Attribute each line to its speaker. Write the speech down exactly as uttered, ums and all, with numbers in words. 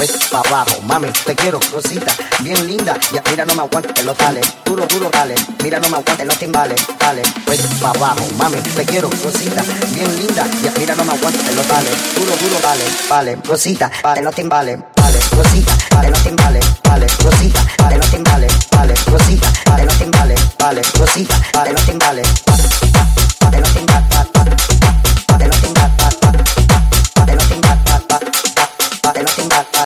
Speaker 1: pues pa' abajo, mami, te quiero, rosita, bien linda, ya mira no me aguantes los tales, duro, duro, dale, mira no me aguantes los timbales, dale, pues pa' abajo, mami, te quiero, rosita, bien linda, ya mira no me aguantes los tales, duro, duro, dale, vale, rosita, vale, los timbales, vale, rosita, vale, los timbales, vale, rosita, vale, los timbales, vale, rosita, vale, los timbales, vale, rosita, vale, los timbales.